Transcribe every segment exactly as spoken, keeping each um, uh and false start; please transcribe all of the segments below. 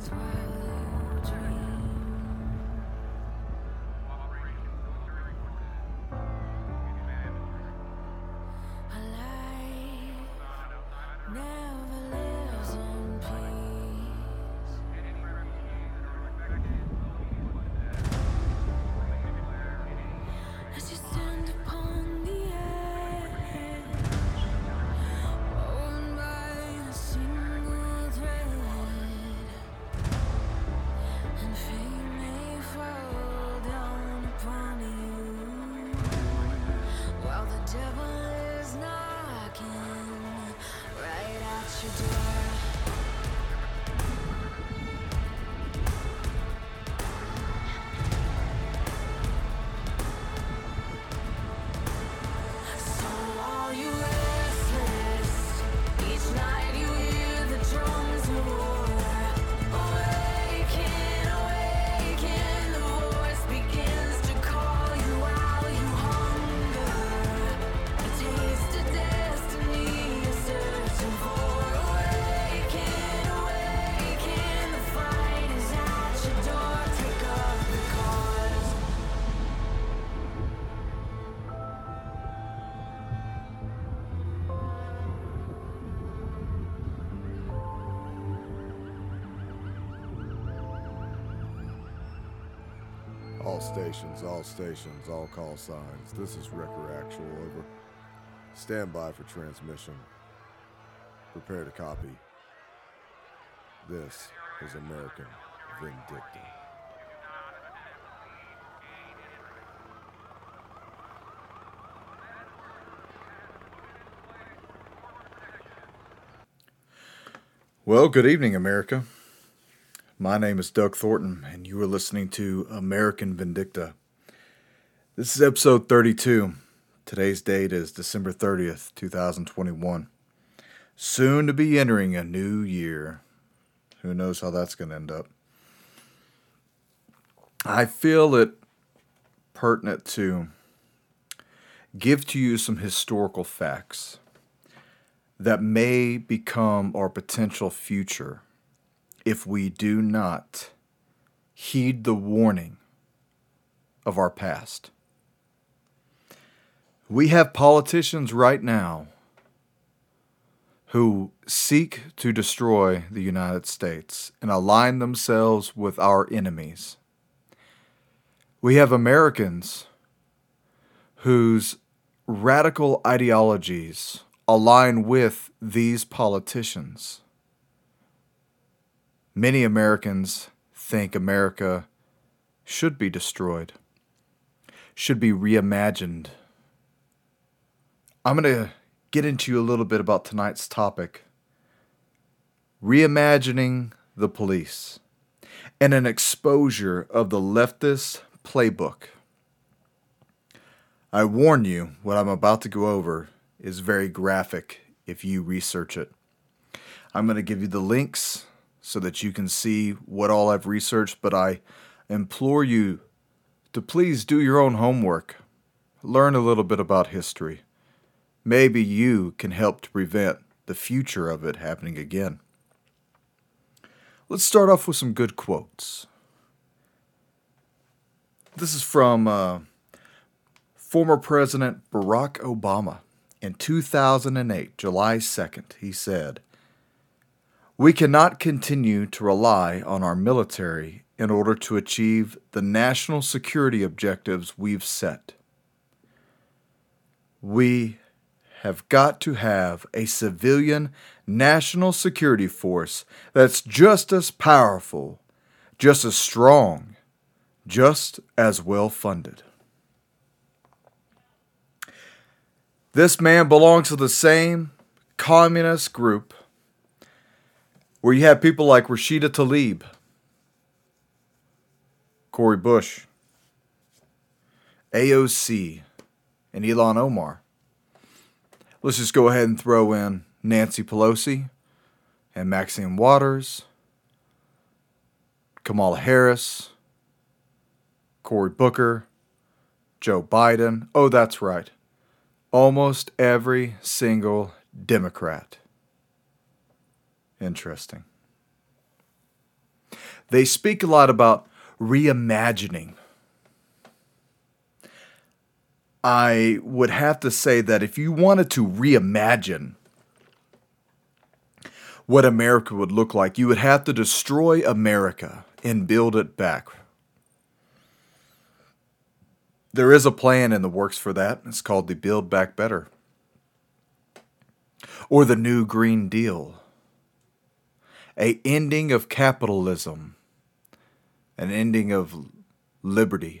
All stations, all stations, all call signs. This is Wrecker Actual, over. Stand by for transmission. Prepare to copy. This is American Vindicta. Well, good evening, America. My name is Doug Thornton, and you are listening to American Vindicta. This is episode thirty-two. Today's date is December thirtieth, twenty twenty-one. Soon to be entering a new year. Who knows how that's going to end up. I feel it pertinent to give to you some historical facts that may become our potential future if we do not heed the warning of our past. We have politicians right now who seek to destroy the United States and align themselves with our enemies. We have Americans whose radical ideologies align with these politicians. Many Americans think America should be destroyed, should be reimagined. I'm going to get into a little bit about tonight's topic, reimagining the police, and an exposure of the leftist playbook. I warn you, what I'm about to go over is very graphic if you research it. I'm going to give you the links so that you can see what all I've researched, but I implore you to please do your own homework. Learn a little bit about history. Maybe you can help to prevent the future of it happening again. Let's start off with some good quotes. This is from uh, former President Barack Obama. In two thousand eight, July second, he said, "We cannot continue to rely on our military in order to achieve the national security objectives we've set. We have got to have a civilian national security force that's just as powerful, just as strong, just as well funded." This man belongs to the same communist group where you have people like Rashida Tlaib, Cori Bush, A O C, and Ilhan Omar. Let's just go ahead and throw in Nancy Pelosi and Maxine Waters, Kamala Harris, Cory Booker, Joe Biden. Oh, that's right. Almost every single Democrat. Interesting. They speak a lot about reimagining. I would have to say that if you wanted to reimagine what America would look like, you would have to destroy America and build it back. There is a plan in the works for that. It's called the Build Back Better, or the New Green Deal. A ending of capitalism, an ending of liberty,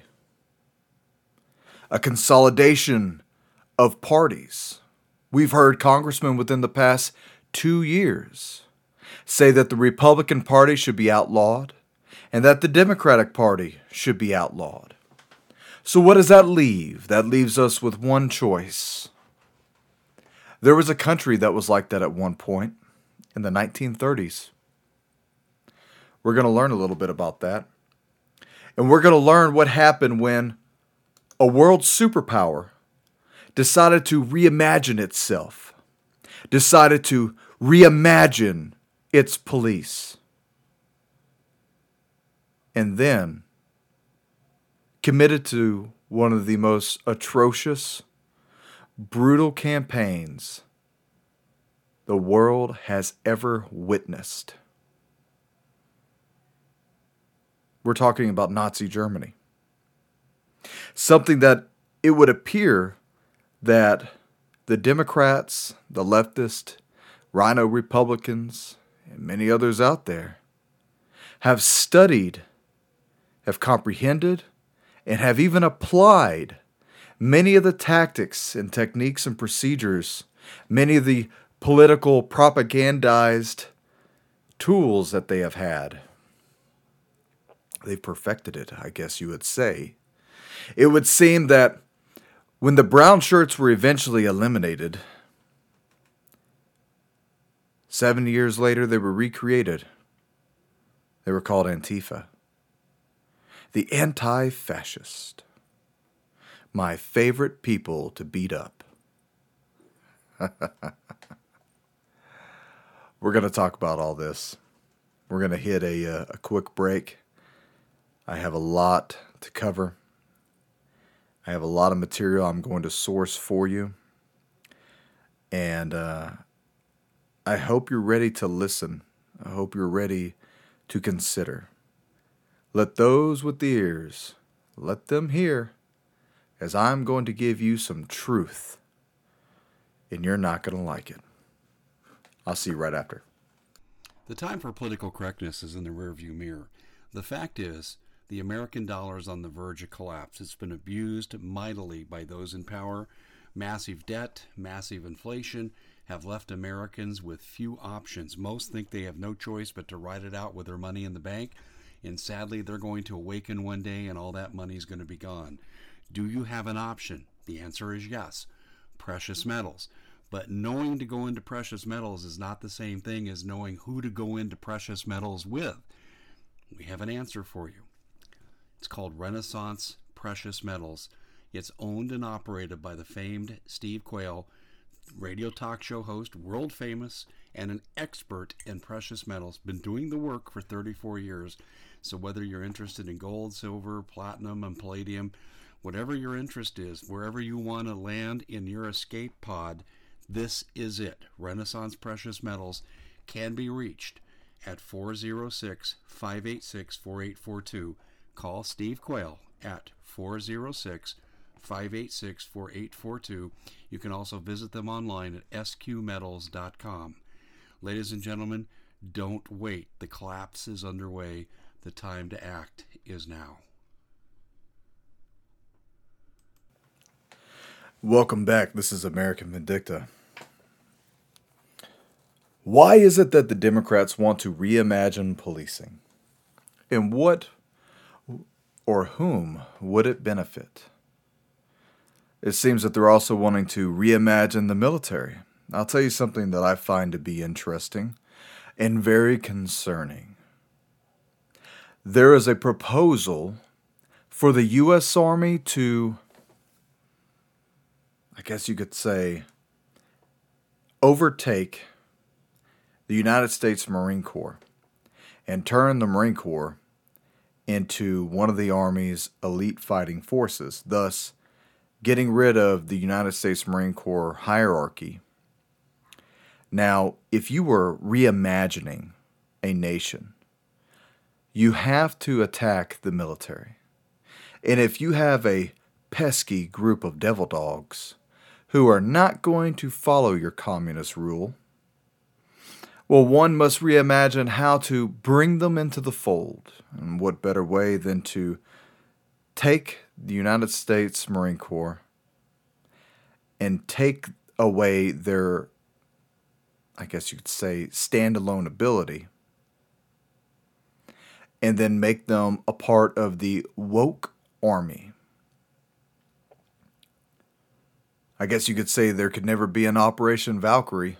a consolidation of parties. We've heard congressmen within the past two years say that the Republican Party should be outlawed and that the Democratic Party should be outlawed. So what does that leave? That leaves us with one choice. There was a country that was like that at one point in the nineteen thirties. We're going to learn a little bit about that. And we're going to learn what happened when a world superpower decided to reimagine itself, decided to reimagine its police, and then committed to one of the most atrocious, brutal campaigns the world has ever witnessed. We're talking about Nazi Germany. Something that it would appear that the Democrats, the leftist, rhino Republicans, and many others out there have studied, have comprehended, and have even applied many of the tactics and techniques and procedures, many of the political propagandized tools that they have had. They've perfected it, I guess you would say. It would seem that when the brown shirts were eventually eliminated, seventy years later they were recreated. They were called Antifa. The anti-fascist. My favorite people to beat up. We're going to talk about all this. We're going to hit a, uh, a quick break. I have a lot to cover. I have a lot of material I'm going to source for you. And uh, I hope you're ready to listen. I hope you're ready to consider. Let those with the ears, let them hear, as I'm going to give you some truth. And you're not going to like it. I'll see you right after. The time for political correctness is in the rearview mirror. The fact is, the American dollar is on the verge of collapse. It's been abused mightily by those in power. Massive debt, massive inflation have left Americans with few options. Most think they have no choice but to ride it out with their money in the bank. And sadly, they're going to awaken one day and all that money is going to be gone. Do you have an option? The answer is yes. Precious metals. But knowing to go into precious metals is not the same thing as knowing who to go into precious metals with. We have an answer for you. It's called Renaissance Precious Metals. It's owned and operated by the famed Steve Quayle, radio talk show host, world famous, and an expert in precious metals. Been doing the work for thirty-four years. So whether you're interested in gold, silver, platinum, and palladium, whatever your interest is, wherever you want to land in your escape pod, this is it. Renaissance Precious Metals can be reached at four oh six, five eight six, four eight four two. Call Steve Quayle at four oh six, five eight six, four eight four two. You can also visit them online at s q metals dot com. Ladies and gentlemen, don't wait. The collapse is underway. The time to act is now. Welcome back. This is American Vindicta. Why is it that the Democrats want to reimagine policing? And what or whom would it benefit? It seems that they're also wanting to reimagine the military. I'll tell you something that I find to be interesting and very concerning. There is a proposal for the U S Army to, I guess you could say, overtake the United States Marine Corps and turn the Marine Corps into one of the Army's elite fighting forces, thus getting rid of the United States Marine Corps hierarchy. Now, if you were reimagining a nation, you have to attack the military. And if you have a pesky group of devil dogs who are not going to follow your communist rule, well, one must reimagine how to bring them into the fold. And what better way than to take the United States Marine Corps and take away their, I guess you could say, standalone ability, and then make them a part of the woke army. I guess you could say there could never be an Operation Valkyrie,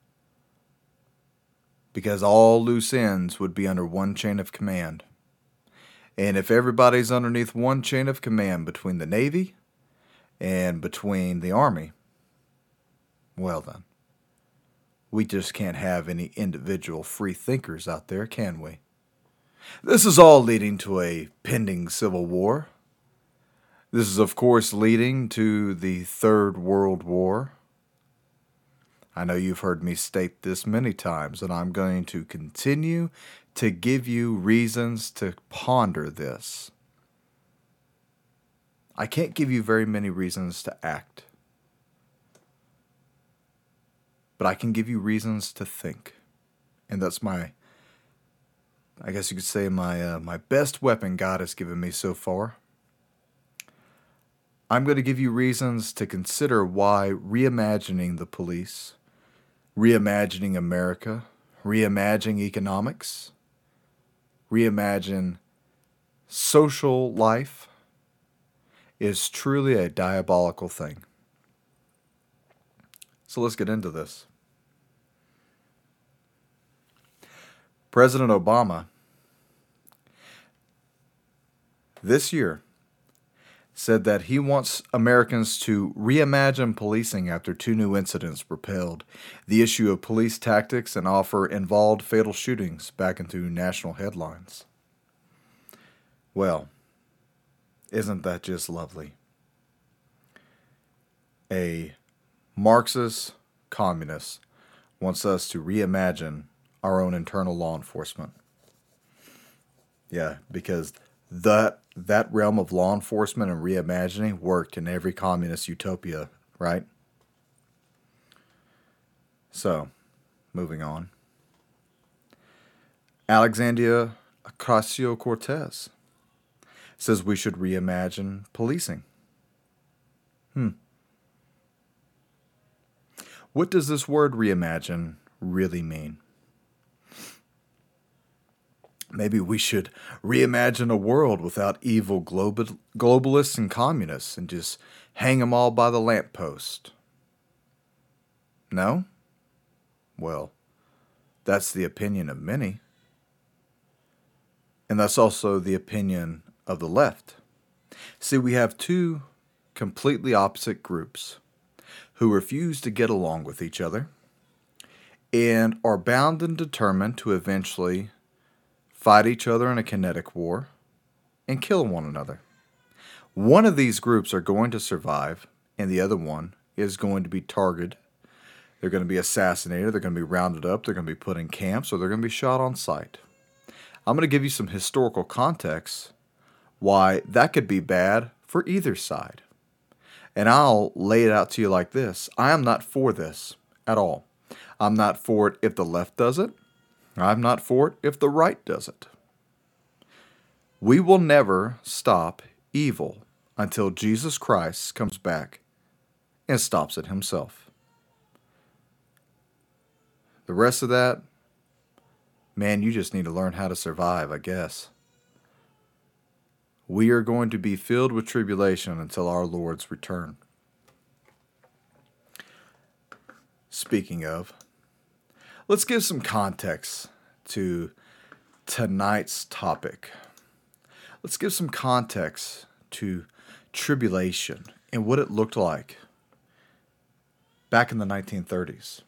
because all loose ends would be under one chain of command. And if everybody's underneath one chain of command between the Navy and between the Army, well then, we just can't have any individual free thinkers out there, can we? This is all leading to a pending civil war. This is, of course, leading to the Third World War. I know you've heard me state this many times, and I'm going to continue to give you reasons to ponder this. I can't give you very many reasons to act, but I can give you reasons to think. And that's my, I guess you could say, my uh, my best weapon God has given me so far. I'm going to give you reasons to consider why reimagining the police, reimagining America, reimagining economics, reimagine social life is truly a diabolical thing. So let's get into this. President Obama, this year, said that he wants Americans to reimagine policing after two new incidents propelled the issue of police tactics and offer involved fatal shootings back into national headlines. Well, isn't that just lovely? A Marxist communist wants us to reimagine our own internal law enforcement. Yeah, because that that realm of law enforcement and reimagining worked in every communist utopia, right? So, moving on. Alexandria Ocasio-Cortez says we should reimagine policing. Hmm. What does this word reimagine really mean? Maybe we should reimagine a world without evil global, globalists and communists and just hang them all by the lamppost. No? Well, that's the opinion of many. And that's also the opinion of the left. See, we have two completely opposite groups who refuse to get along with each other and are bound and determined to eventually fight each other in a kinetic war, and kill one another. One of these groups are going to survive, and the other one is going to be targeted. They're going to be assassinated, they're going to be rounded up, they're going to be put in camps, or they're going to be shot on sight. I'm going to give you some historical context why that could be bad for either side. And I'll lay it out to you like this. I am not for this at all. I'm not for it if the left does it. I'm not for it if the right does it. We will never stop evil until Jesus Christ comes back and stops it himself. The rest of that, man, you just need to learn how to survive, I guess. We are going to be filled with tribulation until our Lord's return. Speaking of, let's give some context to tonight's topic. Let's give some context to tribulation and what it looked like back in the nineteen thirties.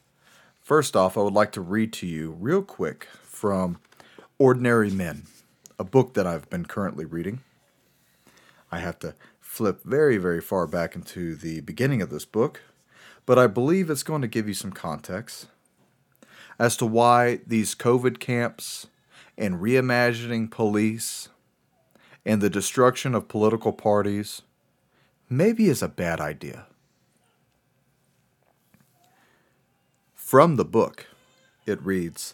First off, I would like to read to you real quick from Ordinary Men, a book that I've been currently reading. I have to flip very, very far back into the beginning of this book, but I believe it's going to give you some context as to why these COVID camps and reimagining police and the destruction of political parties maybe is a bad idea. From the book, it reads,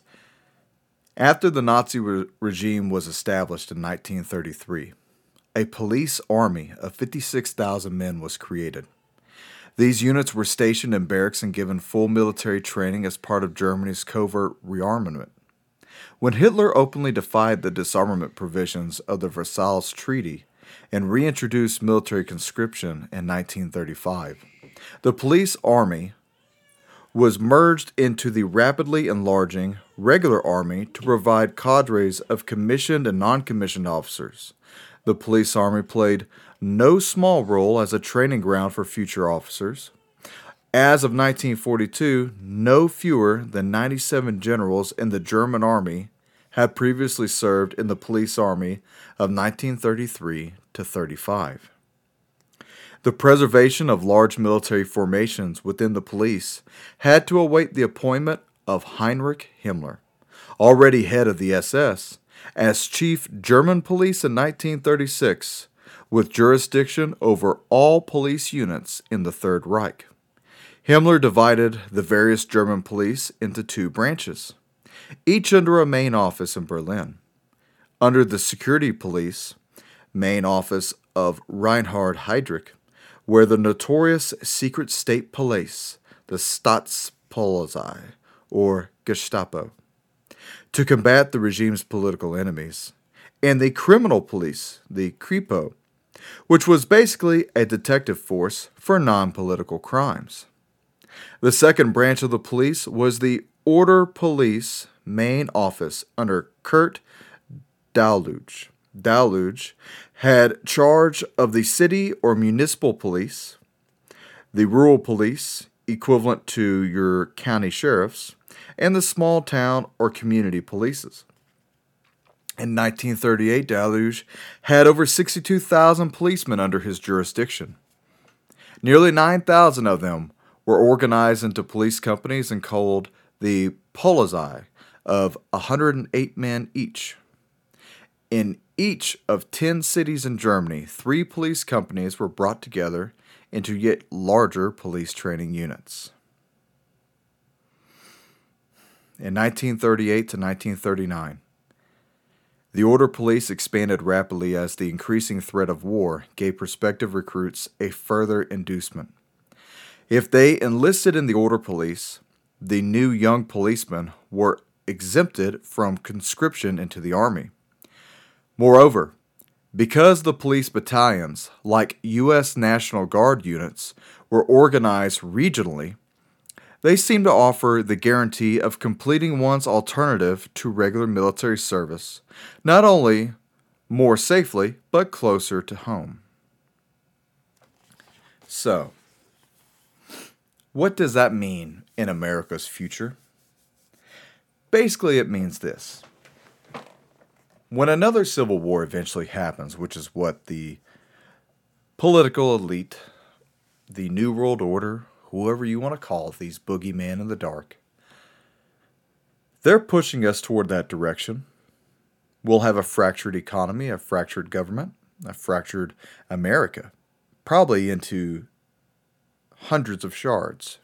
after the Nazi re- regime was established in nineteen thirty-three, a police army of fifty-six thousand men was created. These units were stationed in barracks and given full military training as part of Germany's covert rearmament. When Hitler openly defied the disarmament provisions of the Versailles Treaty and reintroduced military conscription in nineteen thirty-five, the police army was merged into the rapidly enlarging regular army to provide cadres of commissioned and non-commissioned officers. The police army played no small role as a training ground for future officers. As of nineteen forty-two, no fewer than ninety-seven generals in the German army had previously served in the police army of nineteen thirty-three to thirty-five. The preservation of large military formations within the police had to await the appointment of Heinrich Himmler, already head of the S S, as chief German police in nineteen thirty-six, with jurisdiction over all police units in the Third Reich. Himmler divided the various German police into two branches, each under a main office in Berlin. Under the security police, main office of Reinhard Heydrich, where the notorious secret state police, the Staatspolizei, or Gestapo, to combat the regime's political enemies, and the criminal police, the Kripo, which was basically a detective force for non-political crimes. The second branch of the police was the Order Police main office under Kurt Daluege. Daluege had charge of the city or municipal police, the rural police, equivalent to your county sheriffs, and the small town or community polices. In nineteen thirty-eight, Daluege had over sixty-two thousand policemen under his jurisdiction. Nearly nine thousand of them were organized into police companies and called the Polizei of one hundred eight men each. In each of ten cities in Germany, three police companies were brought together into yet larger police training units. In nineteen thirty-eight to nineteen thirty-nine, the Order Police expanded rapidly as the increasing threat of war gave prospective recruits a further inducement. If they enlisted in the Order Police, the new young policemen were exempted from conscription into the army. Moreover, because the police battalions, like U S National Guard units, were organized regionally, they seemed to offer the guarantee of completing one's alternative to regular military service, not only more safely, but closer to home. So, what does that mean in America's future? Basically, it means this. When another civil war eventually happens, which is what the political elite, the New World Order, whoever you want to call it, these boogeymen in the dark, they're pushing us toward that direction. We'll have a fractured economy, a fractured government, a fractured America, probably into hundreds of shards.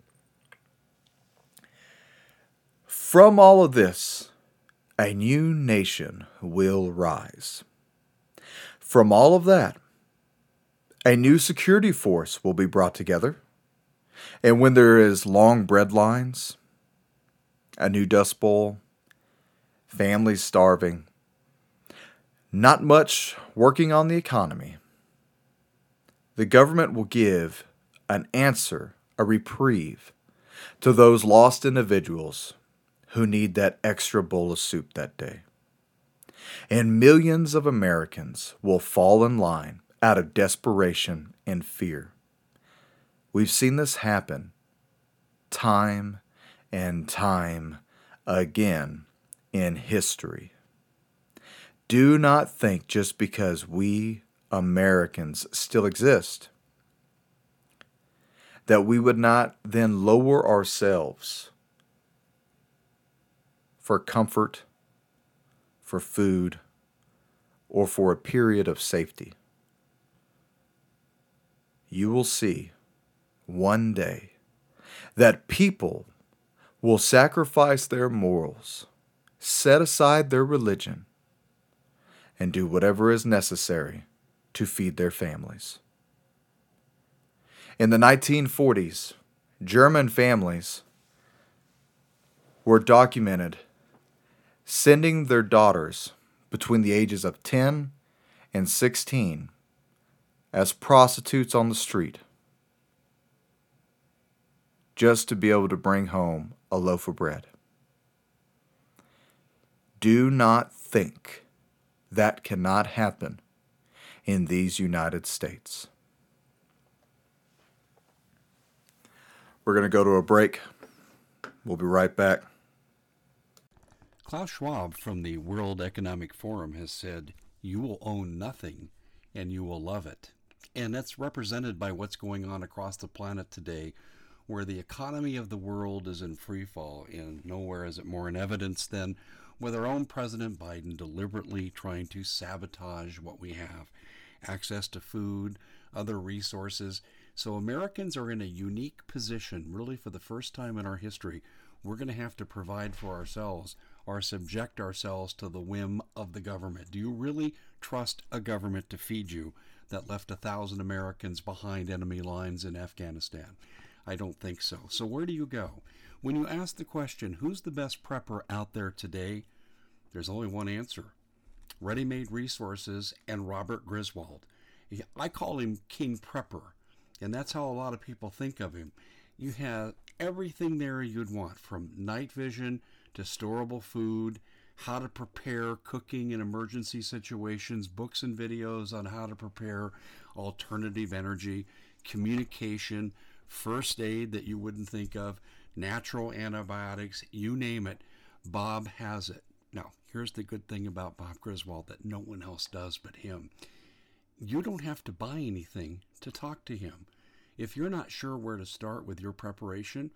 From all of this, a new nation will rise. From all of that, a new security force will be brought together. And when there is long bread lines, a new Dust Bowl, families starving, not much working on the economy, the government will give an answer, a reprieve, to those lost individuals who need that extra bowl of soup that day. And millions of Americans will fall in line out of desperation and fear. We've seen this happen time and time again in history. Do not think just because we Americans still exist that we would not then lower ourselves for comfort, for food, or for a period of safety. You will see one day that people will sacrifice their morals, set aside their religion, and do whatever is necessary to feed their families. In the nineteen forties, German families were documented sending their daughters between the ages of ten and sixteen as prostitutes on the street just to be able to bring home a loaf of bread. Do not think that cannot happen in these United States. We're going to go to a break. We'll be right back. Klaus Schwab from the World Economic Forum has said, "You will own nothing and you will love it." And that's represented by what's going on across the planet today, where the economy of the world is in free fall, and nowhere is it more in evidence than with our own President Biden deliberately trying to sabotage what we have. Access to food, other resources. So Americans are in a unique position, really for the first time in our history. We're going to have to provide for ourselves or subject ourselves to the whim of the government. Do you really trust a government to feed you that left a thousand Americans behind enemy lines in Afghanistan? I don't think so. So where do you go? When you ask the question, who's the best prepper out there today? There's only one answer. Ready Made Resources and Robert Griswold. I call him King Prepper, and that's how a lot of people think of him. You have everything there you'd want, from night vision to storable food, how to prepare cooking in emergency situations, books and videos on how to prepare alternative energy, communication, first aid that you wouldn't think of, natural antibiotics, you name it. Bob has it. Now, here's the good thing about Bob Griswold that no one else does but him. You don't have to buy anything to talk to him. If you're not sure where to start with your preparation,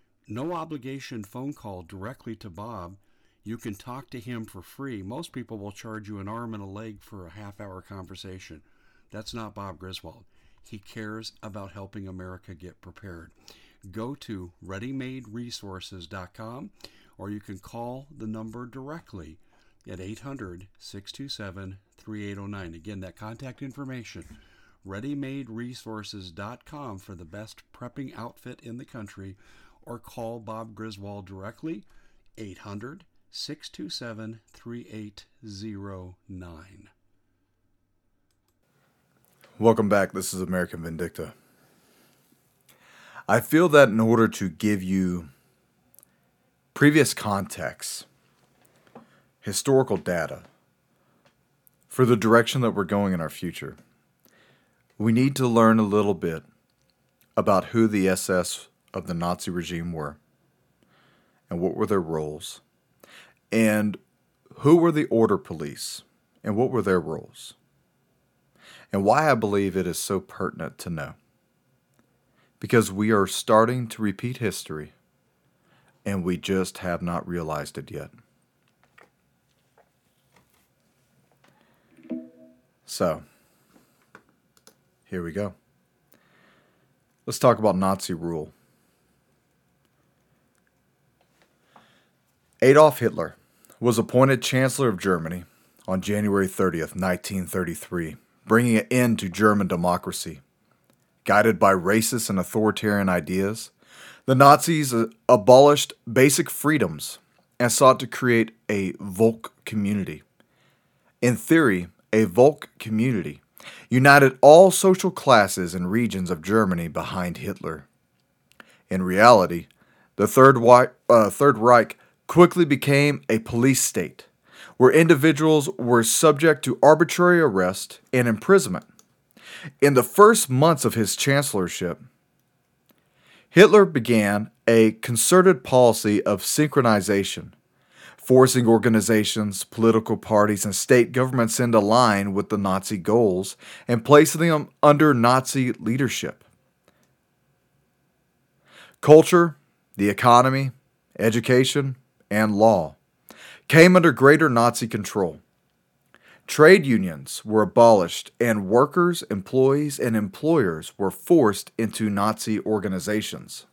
no obligation phone call directly to Bob. You can talk to him for free. Most people will charge you an arm and a leg for a half-hour conversation. That's not Bob Griswold. He cares about helping America get prepared. Go to ready made resources dot com, or you can call the number directly at eight hundred, six two seven, three eight zero nine. Again, that contact information, ready made resources dot com for the best prepping outfit in the country, or call Bob Griswold directly, eight hundred, six two seven, three eight zero nine. Welcome back. This is American Vindicta. I feel that in order to give you previous context, historical data, for the direction that we're going in our future, we need to learn a little bit about who the S S of the Nazi regime were, and what were their roles, and who were the order police, and what were their roles, and why I believe it is so pertinent to know. Because we are starting to repeat history, and we just have not realized it yet. So, here we go. Let's talk about Nazi rule. Adolf Hitler was appointed Chancellor of Germany on January thirtieth, nineteen thirty-three, bringing an end to German democracy. Guided by racist and authoritarian ideas, the Nazis abolished basic freedoms and sought to create a Volk community. In theory, a Volk community united all social classes and regions of Germany behind Hitler. In reality, the Third, uh, Third Reich quickly became a police state, where individuals were subject to arbitrary arrest and imprisonment. In the first months of his chancellorship, Hitler began a concerted policy of synchronization, forcing organizations, political parties, and state governments into line with the Nazi goals and placing them under Nazi leadership. Culture, the economy, education, and law came under greater Nazi control. Trade unions were abolished, and workers, employees, and employers were forced into Nazi organizations.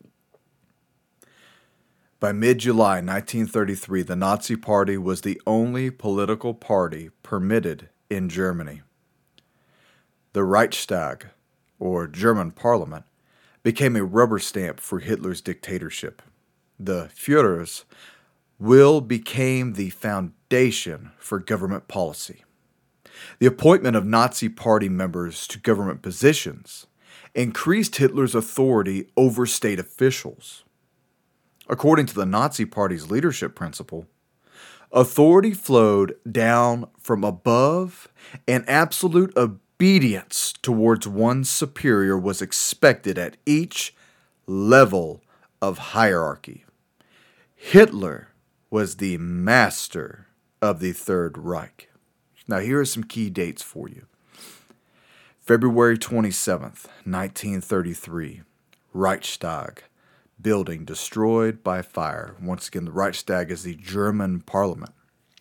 By mid-July nineteen thirty-three, the Nazi Party was the only political party permitted in Germany. The Reichstag, or German Parliament, became a rubber stamp for Hitler's dictatorship. The Führer's will became the foundation for government policy. The appointment of Nazi Party members to government positions increased Hitler's authority over state officials. According to the Nazi Party's leadership principle, authority flowed down from above, and absolute obedience towards one's superior was expected at each level of hierarchy. Hitler was the master of the Third Reich. Now, here are some key dates for you. February twenty-seventh, nineteen thirty-three, Reichstag building destroyed by fire. Once again, the Reichstag is the German parliament.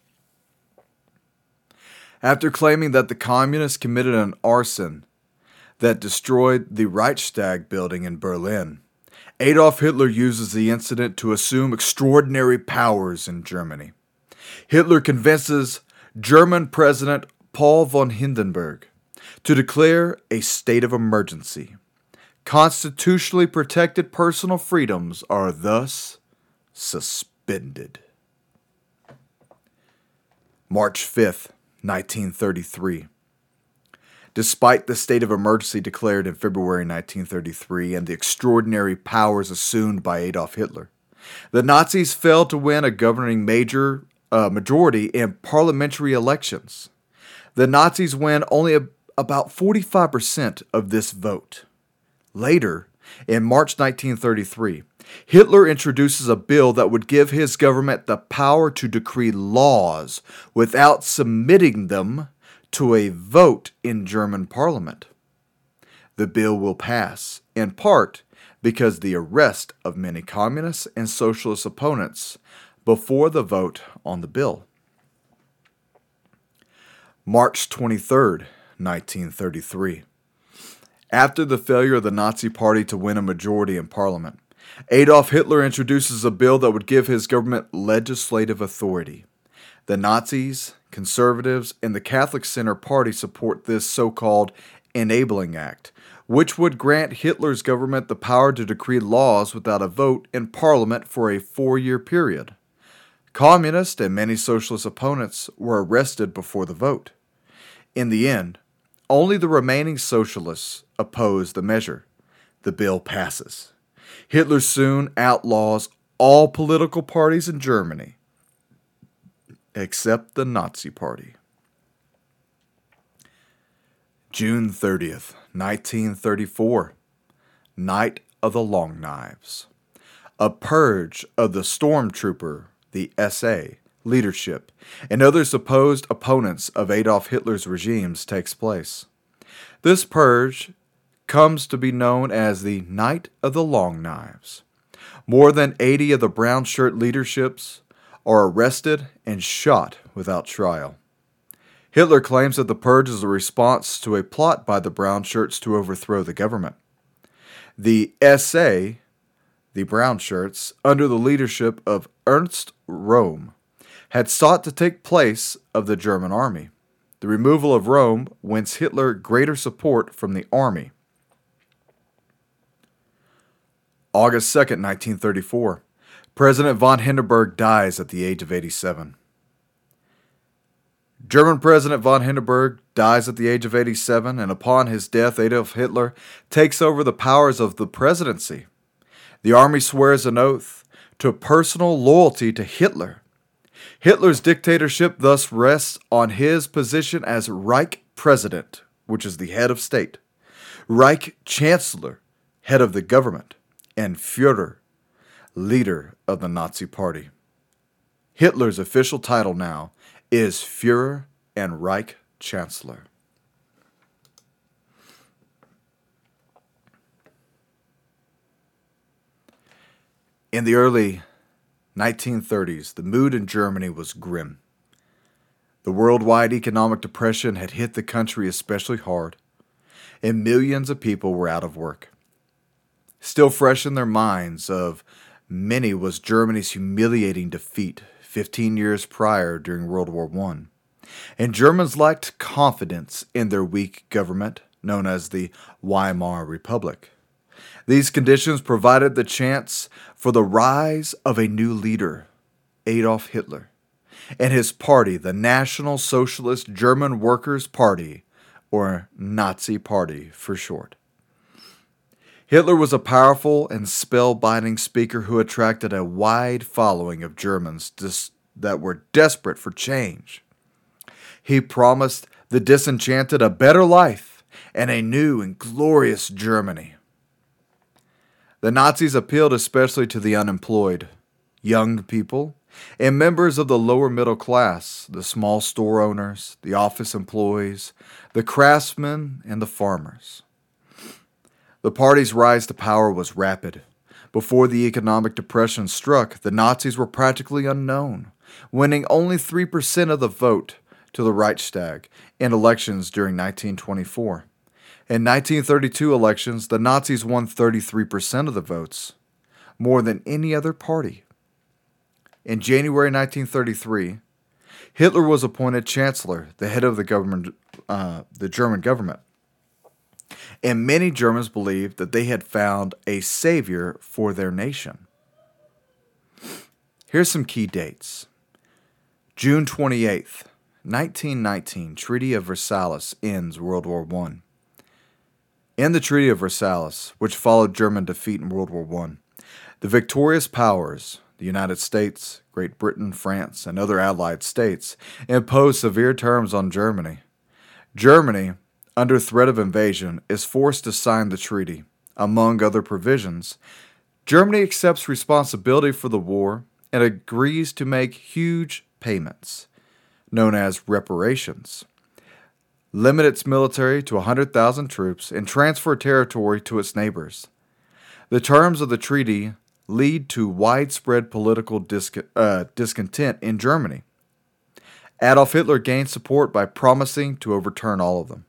After claiming that the communists committed an arson that destroyed the Reichstag building in Berlin, Adolf Hitler uses the incident to assume extraordinary powers in Germany. Hitler convinces German President Paul von Hindenburg to declare a state of emergency. Constitutionally protected personal freedoms are thus suspended. March fifth, nineteen thirty-three. Despite the state of emergency declared in February nineteen thirty-three and the extraordinary powers assumed by Adolf Hitler, the Nazis failed to win a governing major uh, majority in parliamentary elections. The Nazis win only a, about forty-five percent of this vote. Later, in March nineteen thirty-three, Hitler introduces a bill that would give his government the power to decree laws without submitting them to a vote in German parliament. The bill will pass, in part because the arrest of many communist and socialist opponents before the vote on the bill. March twenty-third, nineteen thirty-three. After the failure of the Nazi Party to win a majority in Parliament, Adolf Hitler introduces a bill that would give his government legislative authority. The Nazis, conservatives, and the Catholic Center Party support this so-called Enabling Act, which would grant Hitler's government the power to decree laws without a vote in Parliament for a four-year period. Communist and many socialist opponents were arrested before the vote. In the end, only the remaining socialists opposed the measure. The bill passes. Hitler soon outlaws all political parties in Germany, except the Nazi Party. June thirtieth, nineteen thirty-four. Night of the Long Knives. A purge of the stormtrooper, the S A, leadership, and other supposed opponents of Adolf Hitler's regimes takes place. This purge comes to be known as the Night of the Long Knives. More than eighty of the brown shirt leaderships are arrested and shot without trial. Hitler claims that the purge is a response to a plot by the brown shirts to overthrow the government. The S A, the brown shirts, under the leadership of Ernst Röhm, had sought to take place of the German army. The removal of Röhm wins Hitler greater support from the army. August second, nineteen thirty-four. President von Hindenburg dies at the age of eighty-seven. German President von Hindenburg dies at the age of eighty-seven, and upon his death, Adolf Hitler takes over the powers of the presidency. The army swears an oath to personal loyalty to Hitler. Hitler's dictatorship thus rests on his position as Reich President, which is the head of state, Reich Chancellor, head of the government, and Führer, leader of the Nazi Party. Hitler's official title now is Führer and Reich Chancellor. In the early nineteen thirties, the mood in Germany was grim. The worldwide economic depression had hit the country especially hard, and millions of people were out of work. Still fresh in their minds of many was Germany's humiliating defeat fifteen years prior during World War One, and Germans lacked confidence in their weak government, known as the Weimar Republic. These conditions provided the chance for the rise of a new leader, Adolf Hitler, and his party, the National Socialist German Workers' Party, or Nazi Party for short. Hitler was a powerful and spellbinding speaker who attracted a wide following of Germans dis- that were desperate for change. He promised the disenchanted a better life and a new and glorious Germany. The Nazis appealed especially to the unemployed, young people, and members of the lower middle class, the small store owners, the office employees, the craftsmen, and the farmers. The party's rise to power was rapid. Before the economic depression struck, the Nazis were practically unknown, winning only three percent of the vote to the Reichstag in elections during nineteen twenty-four. In nineteen thirty-two elections, the Nazis won thirty-three percent of the votes, more than any other party. In January nineteen thirty-three, Hitler was appointed chancellor, the head of the government, uh, the German government. And many Germans believed that they had found a savior for their nation. Here's some key dates. June twenty-eighth, nineteen nineteen, Treaty of Versailles ends World War One. In the Treaty of Versailles, which followed German defeat in World War One, the victorious powers, the United States, Great Britain, France, and other allied states, imposed severe terms on Germany. Germany, under threat of invasion, is forced to sign the treaty. Among other provisions, Germany accepts responsibility for the war and agrees to make huge payments, known as reparations, limit its military to one hundred thousand troops, and transfer territory to its neighbors. The terms of the treaty lead to widespread political disc- uh, discontent in Germany. Adolf Hitler gained support by promising to overturn all of them.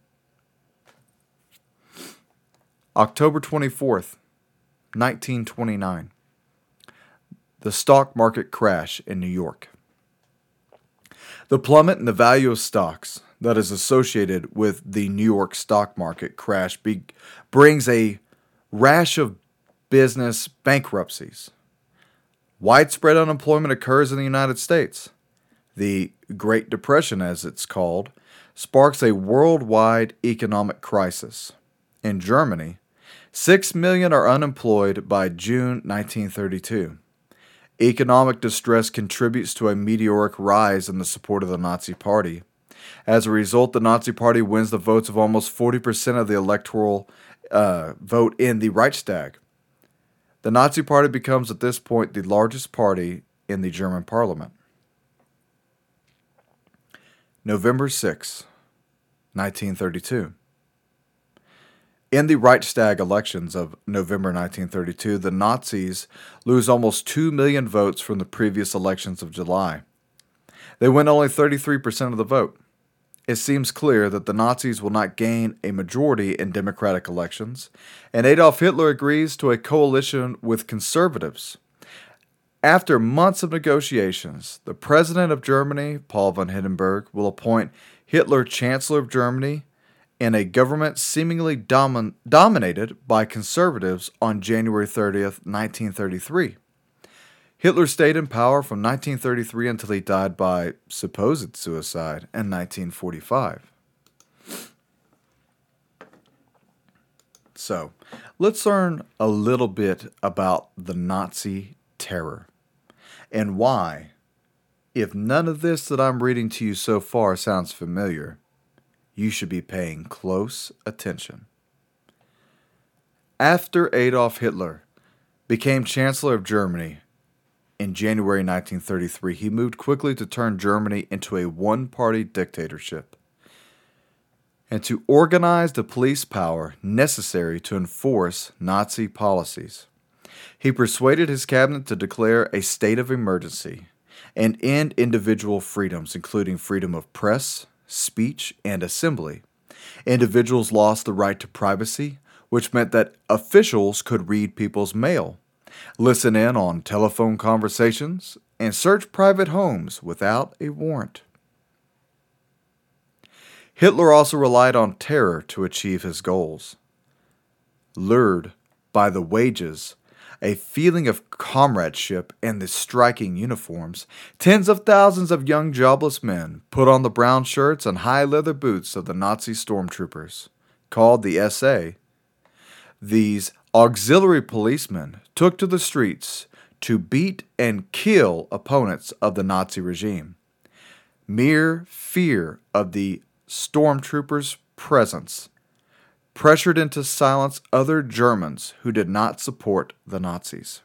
October twenty-fourth, nineteen twenty-nine. The stock market crash in New York. The plummet in the value of stocks that is associated with the New York stock market crash be- brings a rash of business bankruptcies. Widespread unemployment occurs in the United States. The Great Depression, as it's called, sparks a worldwide economic crisis. In Germany, six million are unemployed by June nineteen thirty-two. Economic distress contributes to a meteoric rise in the support of the Nazi Party. As a result, the Nazi Party wins the votes of almost forty percent of the electoral uh, vote in the Reichstag. The Nazi Party becomes at this point the largest party in the German parliament. November sixth, nineteen thirty-two. In the Reichstag elections of November nineteen thirty-two, the Nazis lose almost two million votes from the previous elections of July. They win only thirty-three percent of the vote. It seems clear that the Nazis will not gain a majority in democratic elections, and Adolf Hitler agrees to a coalition with conservatives. After months of negotiations, the President of Germany, Paul von Hindenburg, will appoint Hitler Chancellor of Germany in a government seemingly domin- dominated by conservatives on January thirtieth, nineteen thirty-three. Hitler stayed in power from nineteen thirty-three until he died by supposed suicide in nineteen forty-five. So, let's learn a little bit about the Nazi terror and why, if none of this that I'm reading to you so far sounds familiar, you should be paying close attention. After Adolf Hitler became Chancellor of Germany in January nineteen thirty-three, he moved quickly to turn Germany into a one-party dictatorship and to organize the police power necessary to enforce Nazi policies. He persuaded his cabinet to declare a state of emergency and end individual freedoms, including freedom of press, speech, and assembly. Individuals lost the right to privacy, which meant that officials could read people's mail, listen in on telephone conversations, and search private homes without a warrant. Hitler also relied on terror to achieve his goals. Lured by the wages, a feeling of comradeship, and the striking uniforms, tens of thousands of young jobless men put on the brown shirts and high leather boots of the Nazi stormtroopers, called the S A. These auxiliary policemen took to the streets to beat and kill opponents of the Nazi regime. Mere fear of the stormtroopers' presence pressured into silence other Germans who did not support the Nazis.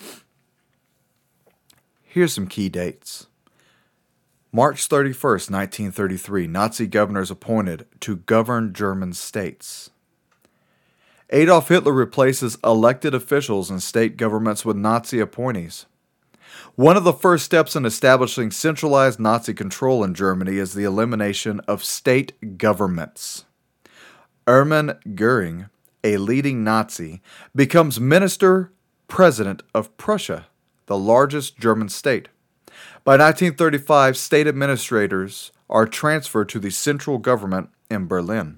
Here's some key dates. March thirty-first, nineteen thirty-three, Nazi governors appointed to govern German states. Adolf Hitler replaces elected officials in state governments with Nazi appointees. One of the first steps in establishing centralized Nazi control in Germany is the elimination of state governments. Hermann Göring, a leading Nazi, becomes minister president of Prussia, the largest German state. By nineteen thirty-five, state administrators are transferred to the central government in Berlin.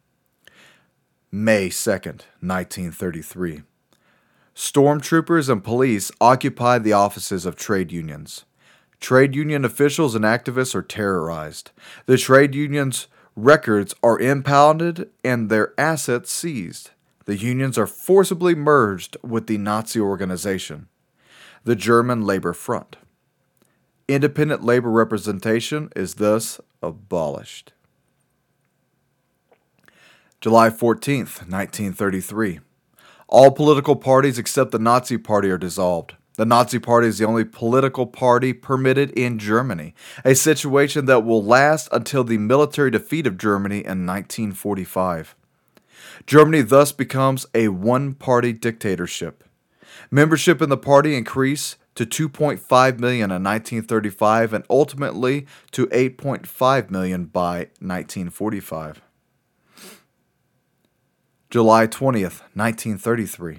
May second, nineteen thirty-three. Stormtroopers and police occupy the offices of trade unions. Trade union officials and activists are terrorized. The trade unions' records are impounded and their assets seized. The unions are forcibly merged with the Nazi organization, the German Labor Front. Independent labor representation is thus abolished. July fourteenth, nineteen thirty-three. All political parties except the Nazi Party are dissolved. The Nazi Party is the only political party permitted in Germany, a situation that will last until the military defeat of Germany in nineteen forty-five. Germany thus becomes a one-party dictatorship. Membership in the party increased to two point five million in nineteen thirty-five and ultimately to eight point five million by nineteen forty-five. July twentieth, nineteen thirty-three.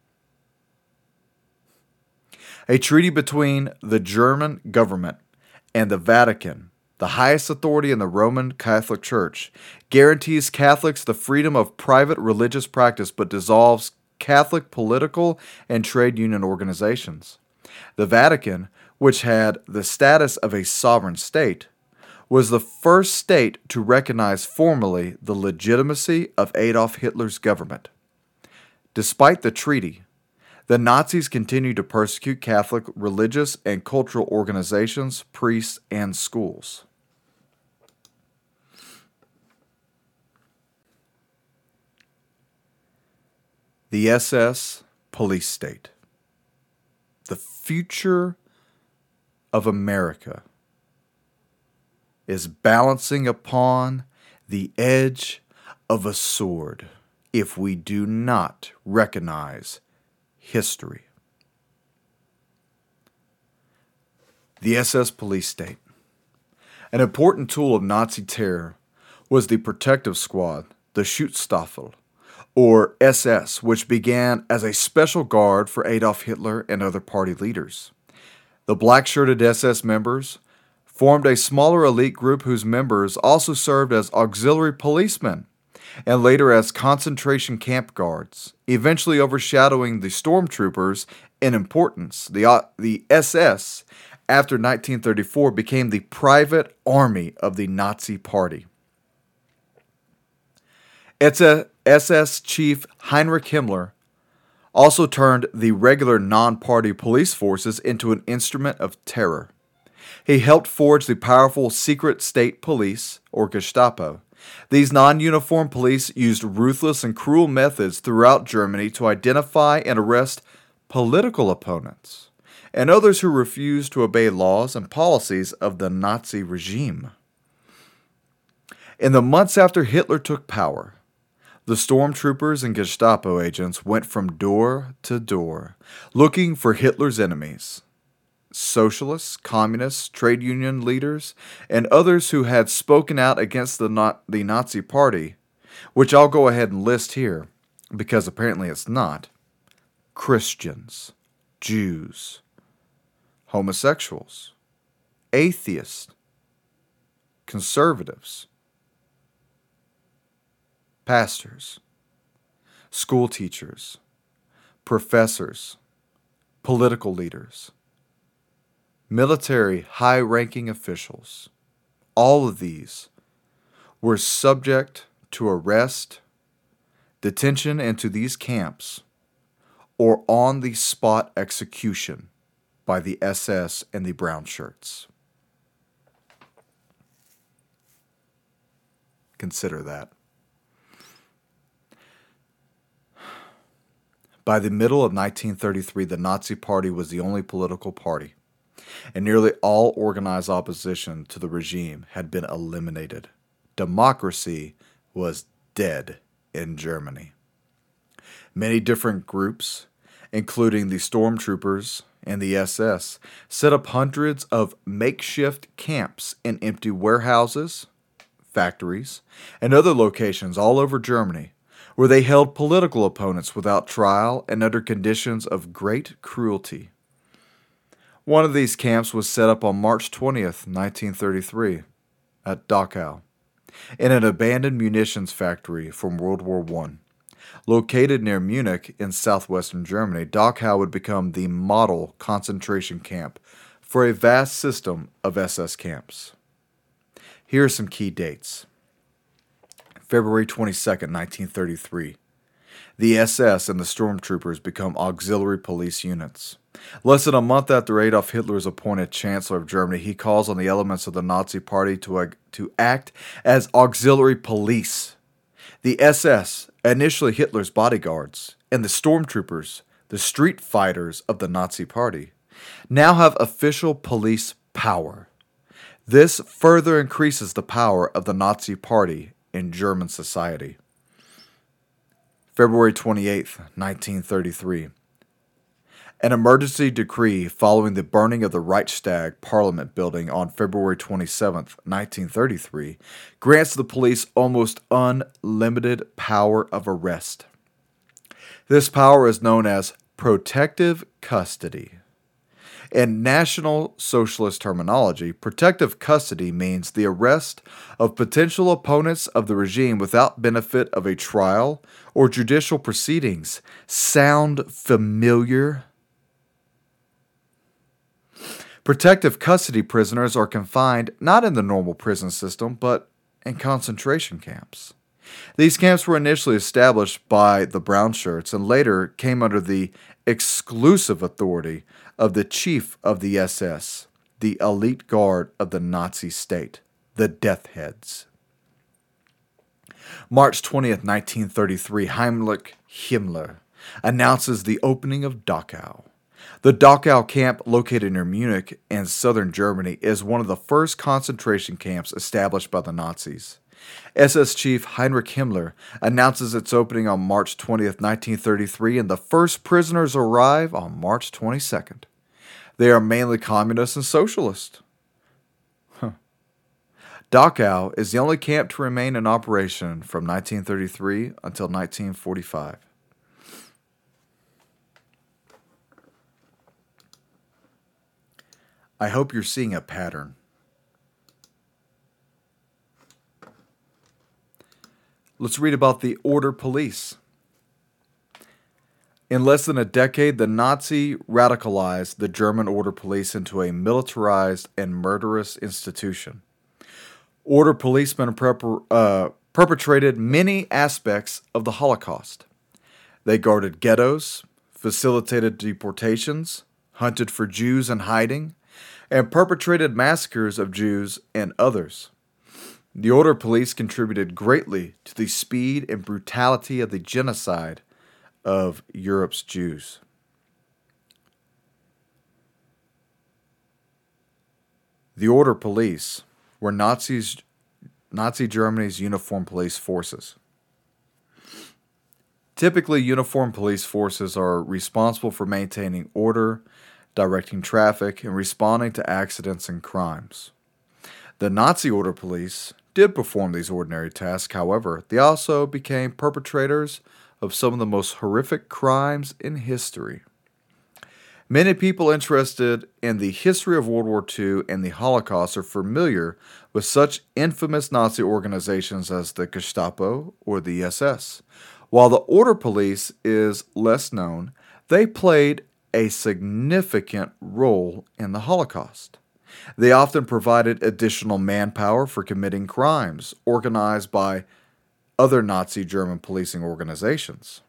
A treaty between the German government and the Vatican, the highest authority in the Roman Catholic Church, guarantees Catholics the freedom of private religious practice but dissolves Catholic political and trade union organizations. The Vatican, which had the status of a sovereign state, was the first state to recognize formally the legitimacy of Adolf Hitler's government. Despite the treaty, the Nazis continued to persecute Catholic religious and cultural organizations, priests, and schools. The S S police state. The future of America is balancing upon the edge of a sword if we do not recognize history. The S S police state. An important tool of Nazi terror was the protective squad, the Schutzstaffel, or S S, which began as a special guard for Adolf Hitler and other party leaders. The black-shirted S S members formed a smaller elite group whose members also served as auxiliary policemen and later as concentration camp guards, eventually overshadowing the stormtroopers in importance. The, uh, the S S, after nineteen thirty-four, became the private army of the Nazi Party. S S Chief Heinrich Himmler also turned the regular non-party police forces into an instrument of terror. He helped forge the powerful secret state police, or Gestapo. These non-uniformed police used ruthless and cruel methods throughout Germany to identify and arrest political opponents, and others who refused to obey laws and policies of the Nazi regime. In the months after Hitler took power, the stormtroopers and Gestapo agents went from door to door, looking for Hitler's enemies. Socialists, communists, trade union leaders, and others who had spoken out against the, not, the Nazi Party, which I'll go ahead and list here, because apparently it's not, Christians, Jews, homosexuals, atheists, conservatives, pastors, school teachers, professors, political leaders, military high-ranking officials. All of these were subject to arrest, detention into these camps, or on-the-spot execution by the S S and the brown shirts. Consider that. By the middle of nineteen thirty-three, the Nazi Party was the only political party, and nearly all organized opposition to the regime had been eliminated. Democracy was dead in Germany. Many different groups, including the stormtroopers and the S S, set up hundreds of makeshift camps in empty warehouses, factories, and other locations all over Germany, where they held political opponents without trial and under conditions of great cruelty. One of these camps was set up on March twentieth, nineteen thirty-three, at Dachau, in an abandoned munitions factory from World War One. Located near Munich in southwestern Germany, Dachau would become the model concentration camp for a vast system of S S camps. Here are some key dates. February twenty-second, nineteen thirty-three. The S S and the stormtroopers become auxiliary police units. Less than a month after Adolf Hitler is appointed Chancellor of Germany, he calls on the elements of the Nazi Party to, to act as auxiliary police. The S S, initially Hitler's bodyguards, and the stormtroopers, the street fighters of the Nazi Party, now have official police power. This further increases the power of the Nazi Party in German society. February twenty-eighth, nineteen thirty-three. An emergency decree following the burning of the Reichstag Parliament building on February twenty-seventh, nineteen thirty-three, grants the police almost unlimited power of arrest. This power is known as protective custody. In National Socialist terminology, protective custody means the arrest of potential opponents of the regime without benefit of a trial or judicial proceedings. Sound familiar? Protective custody prisoners are confined not in the normal prison system, but in concentration camps. These camps were initially established by the brown shirts and later came under the exclusive authority of the chief of the S S, the elite guard of the Nazi state, the Death Heads. March twentieth, nineteen thirty-three, Heinrich Himmler announces the opening of Dachau. The Dachau camp, located near Munich in southern Germany, is one of the first concentration camps established by the Nazis. S S Chief Heinrich Himmler announces its opening on March twentieth, nineteen thirty-three, and the first prisoners arrive on March twenty-second. They are mainly communists and socialists. Huh. Dachau is the only camp to remain in operation from nineteen thirty-three until nineteen forty-five. I hope you're seeing a pattern. Let's read about the Order Police. In less than a decade, the Nazi radicalized the German Order Police into a militarized and murderous institution. Order policemen perp- uh, perpetrated many aspects of the Holocaust. They guarded ghettos, facilitated deportations, hunted for Jews in hiding, and perpetrated massacres of Jews and others. The Order Police contributed greatly to the speed and brutality of the genocide of Europe's Jews. The Order Police were Nazis, Nazi Germany's uniformed police forces. Typically, uniformed police forces are responsible for maintaining order, directing traffic, and responding to accidents and crimes. The Nazi Order Police did perform these ordinary tasks, however, they also became perpetrators of some of the most horrific crimes in history. Many people interested in the history of World War Two and the Holocaust are familiar with such infamous Nazi organizations as the Gestapo or the S S. While the Order Police is less known, they played a significant role in the Holocaust. They often provided additional manpower for committing crimes organized by other Nazi German policing organizations.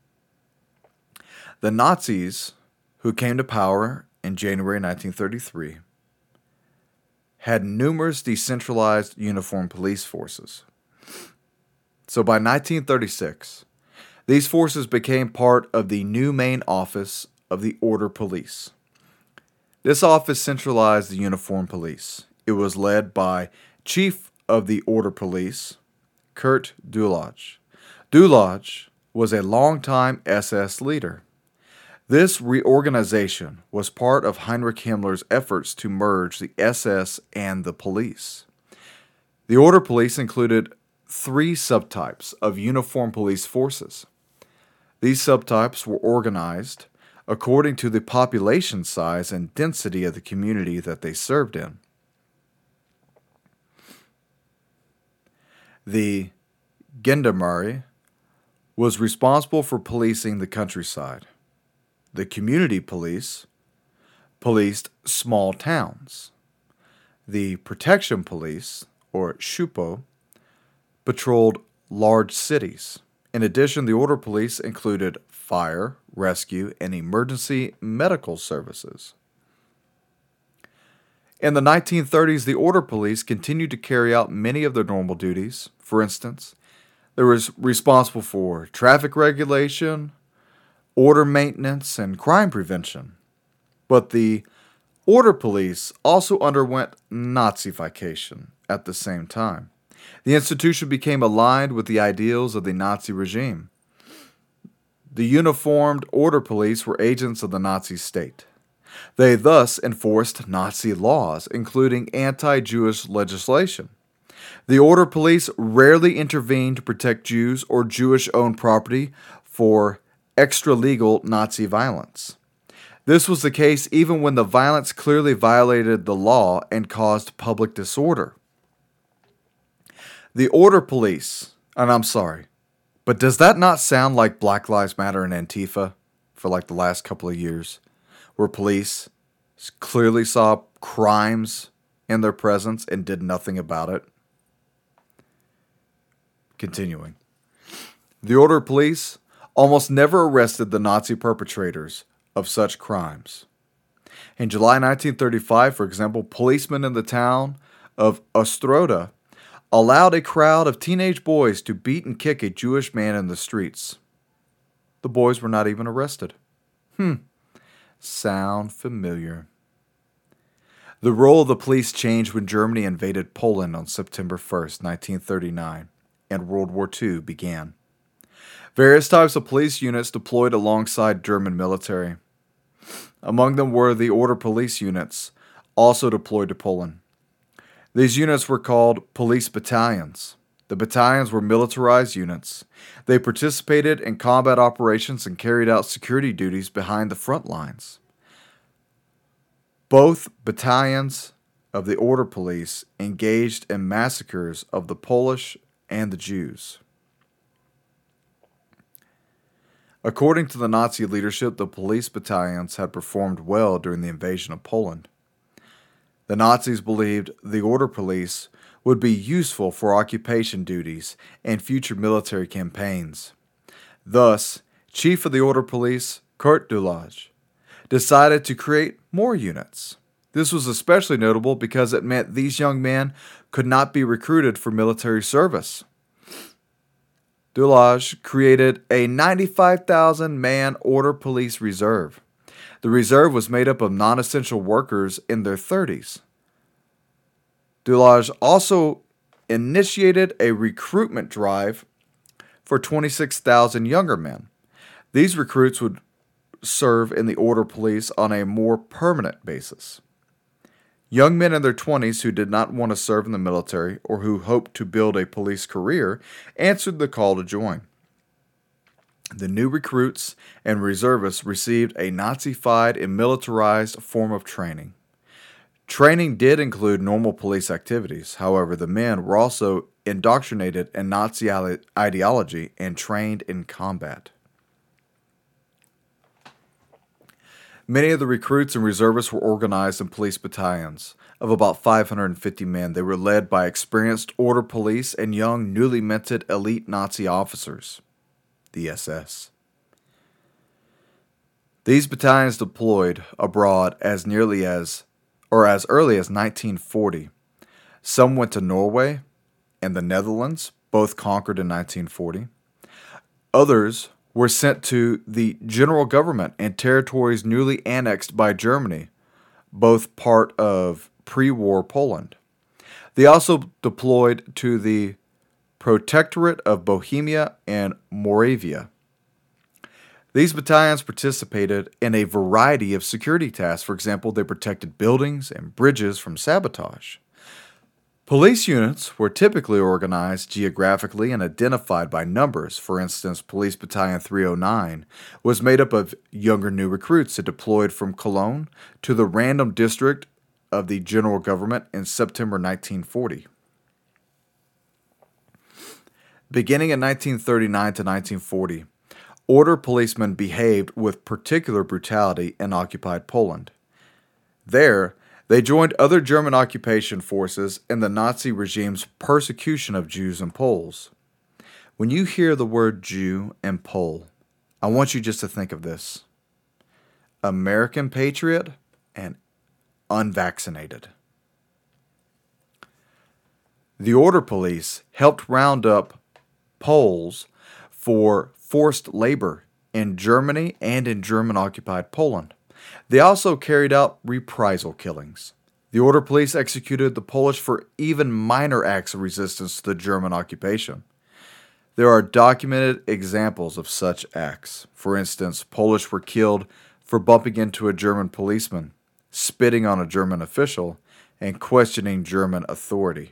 The Nazis, who came to power in January nineteen thirty-three, had numerous decentralized uniformed police forces. So by nineteen thirty-six, these forces became part of the new main office of the Order Police. This office centralized the uniformed police. It was led by Chief of the Order Police, Kurt Dulage. Dulage was a longtime S S leader. This reorganization was part of Heinrich Himmler's efforts to merge the S S and the police. The Order Police included three subtypes of uniformed police forces. These subtypes were organized according to the population size and density of the community that they served in. The Gendarmerie was responsible for policing the countryside. The community police policed small towns. The protection police, or Schupo, patrolled large cities. In addition, the Order Police included fire, rescue, and emergency medical services. In the nineteen thirties, the Order Police continued to carry out many of their normal duties. For instance, they were responsible for traffic regulation, order maintenance, and crime prevention. But the Order Police also underwent Nazification at the same time. The institution became aligned with the ideals of the Nazi regime. The uniformed Order Police were agents of the Nazi state. They thus enforced Nazi laws, including anti-Jewish legislation. The Order Police rarely intervened to protect Jews or Jewish-owned property for extra-legal Nazi violence. This was the case even when the violence clearly violated the law and caused public disorder. The Order Police, and I'm sorry, but does that not sound like Black Lives Matter and Antifa for like the last couple of years, where police clearly saw crimes in their presence and did nothing about it? Continuing. The Order Police almost never arrested the Nazi perpetrators of such crimes. In July nineteen thirty-five, for example, policemen in the town of Ostroda allowed a crowd of teenage boys to beat and kick a Jewish man in the streets. The boys were not even arrested. Hmm, sound familiar. The role of the police changed when Germany invaded Poland on September first, nineteen thirty-nine, and World War Two began. Various types of police units deployed alongside German military. Among them were the Order Police units, also deployed to Poland. These units were called police battalions. The battalions were militarized units. They participated in combat operations and carried out security duties behind the front lines. Both battalions of the Order Police engaged in massacres of the Polish and the Jews. According to the Nazi leadership, the police battalions had performed well during the invasion of Poland. The Nazis believed the Order Police would be useful for occupation duties and future military campaigns. Thus, Chief of the Order Police, Kurt Dulage, decided to create more units. This was especially notable because it meant these young men could not be recruited for military service. Dulage created a ninety-five thousand man Order Police Reserve. The reserve was made up of non-essential workers in their thirties. Dulage also initiated a recruitment drive for twenty-six thousand younger men. These recruits would serve in the Order Police on a more permanent basis. Young men in their twenties who did not want to serve in the military or who hoped to build a police career answered the call to join. The new recruits and reservists received a Nazi-fied and militarized form of training. Training did include normal police activities. However, the men were also indoctrinated in Nazi ideology and trained in combat. Many of the recruits and reservists were organized in police battalions. Of about five hundred fifty men, they were led by experienced Order Police and young, newly minted elite Nazi officers, the S S. These battalions deployed abroad as nearly as, or as early as nineteen forty. Some went to Norway and the Netherlands, both conquered in nineteen forty. Others were sent to the general government and territories newly annexed by Germany, both part of pre-war Poland. They also deployed to the Protectorate of Bohemia and Moravia. These battalions participated in a variety of security tasks. For example, they protected buildings and bridges from sabotage. Police units were typically organized geographically and identified by numbers. For instance, Police Battalion three oh nine was made up of younger new recruits that deployed from Cologne to the random district of the general government in September nineteen forty. Beginning in nineteen thirty-nine to nineteen forty, Order policemen behaved with particular brutality in occupied Poland. There, they joined other German occupation forces in the Nazi regime's persecution of Jews and Poles. When you hear the word Jew and Pole, I want you just to think of this: American patriot and unvaccinated. The Order Police helped round up Poles for forced labor in Germany and in German-occupied Poland. They also carried out reprisal killings. The Order Police executed the Polish for even minor acts of resistance to the German occupation. There are documented examples of such acts. For instance, Polish were killed for bumping into a German policeman, spitting on a German official, and questioning German authority.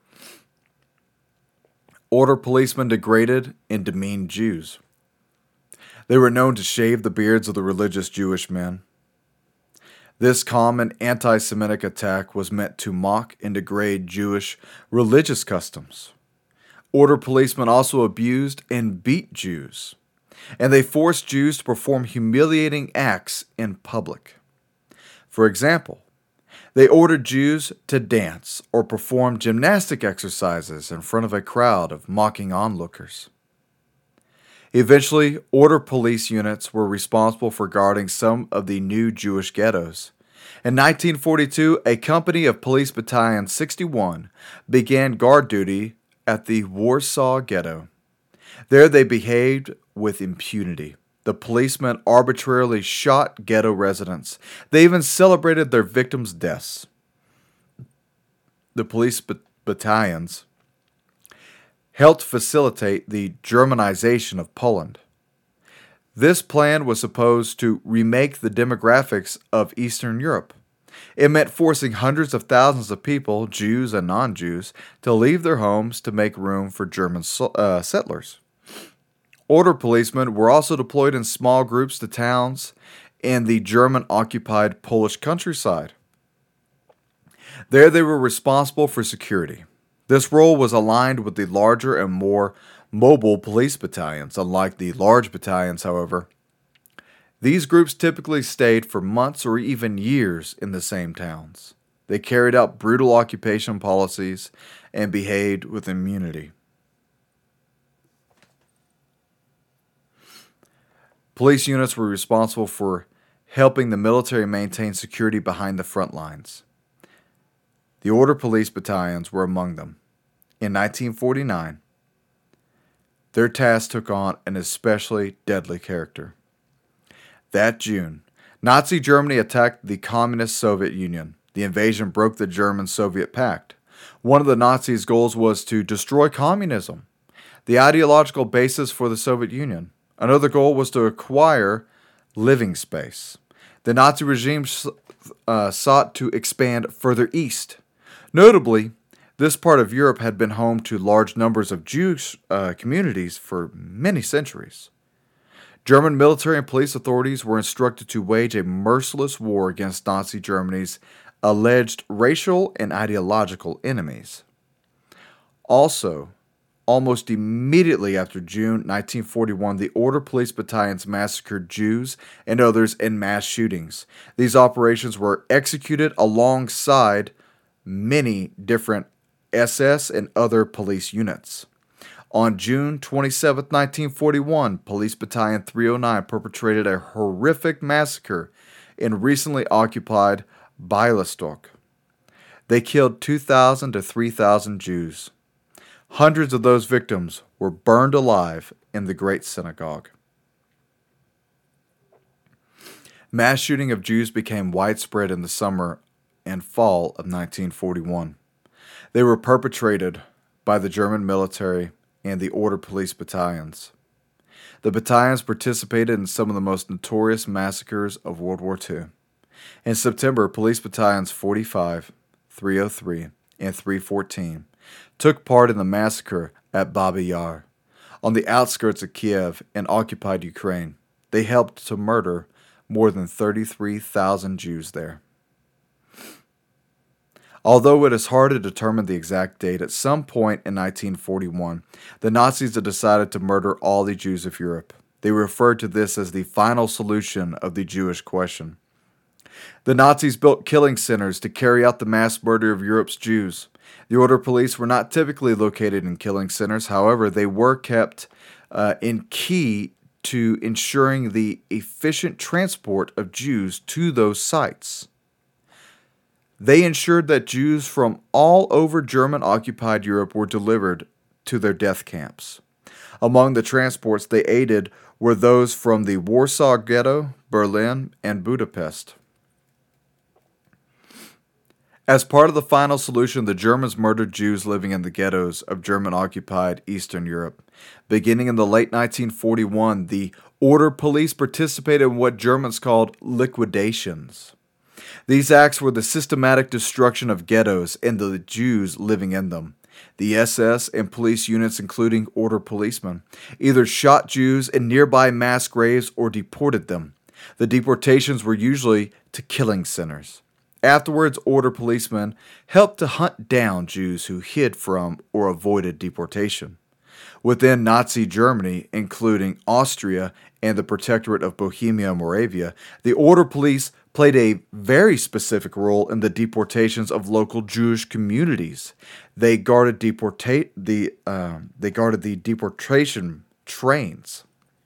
Order policemen degraded and demeaned Jews. They were known to shave the beards of the religious Jewish men. This common anti-Semitic attack was meant to mock and degrade Jewish religious customs. Order policemen also abused and beat Jews, and they forced Jews to perform humiliating acts in public. For example, they ordered Jews to dance or perform gymnastic exercises in front of a crowd of mocking onlookers. Eventually, Order police units were responsible for guarding some of the new Jewish ghettos. In nineteen forty-two, a company of Police Battalion sixty-one began guard duty at the Warsaw Ghetto. There they behaved with impunity. The policemen arbitrarily shot ghetto residents. They even celebrated their victims' deaths. The police b- battalions helped facilitate the Germanization of Poland. This plan was supposed to remake the demographics of Eastern Europe. It meant forcing hundreds of thousands of people, Jews and non-Jews, to leave their homes to make room for German uh, settlers. Order policemen were also deployed in small groups to towns in the German-occupied Polish countryside. There they were responsible for security. This role was aligned with the larger and more mobile police battalions. Unlike the large battalions, however, these groups typically stayed for months or even years in the same towns. They carried out brutal occupation policies and behaved with immunity. Police units were responsible for helping the military maintain security behind the front lines. The Order Police battalions were among them. In nineteen forty-nine, their task took on an especially deadly character. That June, Nazi Germany attacked the Communist Soviet Union. The invasion broke the German-Soviet pact. One of the Nazis' goals was to destroy communism, the ideological basis for the Soviet Union. Another goal was to acquire living space. The Nazi regime uh, sought to expand further east. Notably, this part of Europe had been home to large numbers of Jewish uh, communities for many centuries. German military and police authorities were instructed to wage a merciless war against Nazi Germany's alleged racial and ideological enemies. Also, almost immediately after June nineteen forty-one, the Order Police Battalions massacred Jews and others in mass shootings. These operations were executed alongside many different S S and other police units. On June twenty-seventh, nineteen forty-one, Police Battalion three oh nine perpetrated a horrific massacre in recently occupied Bialystok. They killed two thousand to three thousand Jews. Hundreds of those victims were burned alive in the Great Synagogue. Mass shooting of Jews became widespread in the summer and fall of nineteen forty-one. They were perpetrated by the German military and the Order Police Battalions. The battalions participated in some of the most notorious massacres of World War Two. In September, Police Battalions forty-five, three oh three, and three fourteen took part in the massacre at Babi Yar, on the outskirts of Kiev in occupied Ukraine. They helped to murder more than thirty-three thousand Jews there. Although it is hard to determine the exact date, at some point in nineteen forty-one, the Nazis had decided to murder all the Jews of Europe. They referred to this as the final solution of the Jewish question. The Nazis built killing centers to carry out the mass murder of Europe's Jews. The Order Police were not typically located in killing centers. However, they were kept uh, in key to ensuring the efficient transport of Jews to those sites. They ensured that Jews from all over German-occupied Europe were delivered to their death camps. Among the transports they aided were those from the Warsaw Ghetto, Berlin, and Budapest. As part of the final solution, the Germans murdered Jews living in the ghettos of German-occupied Eastern Europe. Beginning in the late nineteen forty-one, the Order Police participated in what Germans called liquidations. These acts were the systematic destruction of ghettos and the Jews living in them. The S S and police units, including Order policemen, either shot Jews in nearby mass graves or deported them. The deportations were usually to killing centers. Afterwards, Order policemen helped to hunt down Jews who hid from or avoided deportation. Within Nazi Germany, including Austria and the Protectorate of Bohemia and Moravia, the Order Police played a very specific role in the deportations of local Jewish communities. They guarded deportate the uh, they guarded the deportation trains.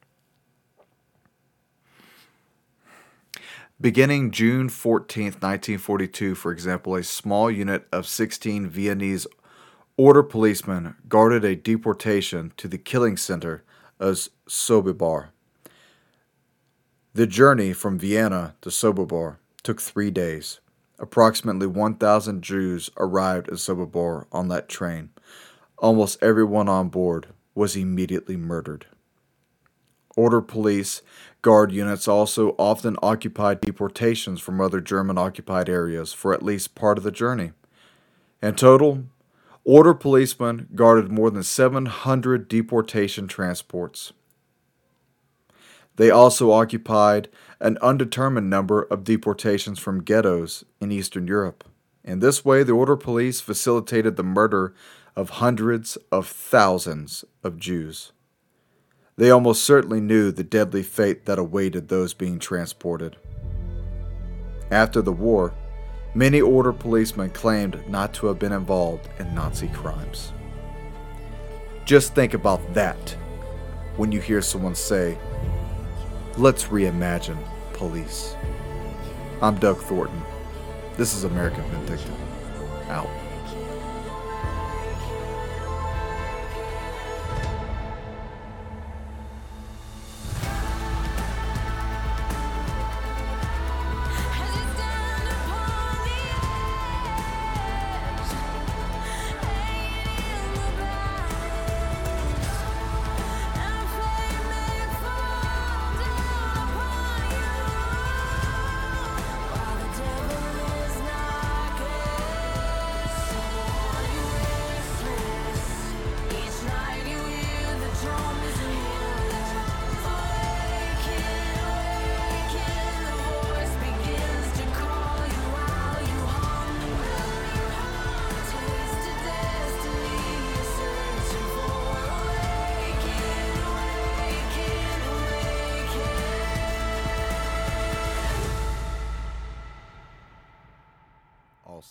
Beginning June fourteenth, nineteen forty-two, for example, a small unit of sixteen Viennese Order policemen guarded a deportation to the killing center of Sobibor. The journey from Vienna to Sobibor took three days. Approximately one thousand Jews arrived in Sobibor on that train. Almost everyone on board was immediately murdered. Order police guard units also often occupied deportations from other German-occupied areas for at least part of the journey. In total, Order policemen guarded more than seven hundred deportation transports. They also occupied an undetermined number of deportations from ghettos in Eastern Europe. In this way, the Order Police facilitated the murder of hundreds of thousands of Jews. They almost certainly knew the deadly fate that awaited those being transported. After the war, many Order policemen claimed not to have been involved in Nazi crimes. Just think about that when you hear someone say, "Let's reimagine police." I'm Doug Thornton. This is American Vindictive. Out.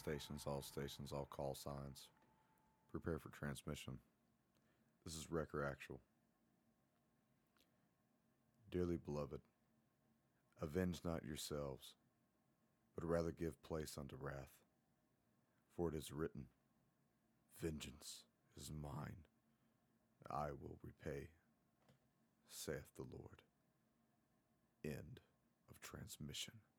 stations, all stations, all call signs. Prepare for transmission. This is Wrecker Actual. Dearly beloved, avenge not yourselves, but rather give place unto wrath. For it is written, vengeance is mine, I will repay, saith the Lord. End of transmission.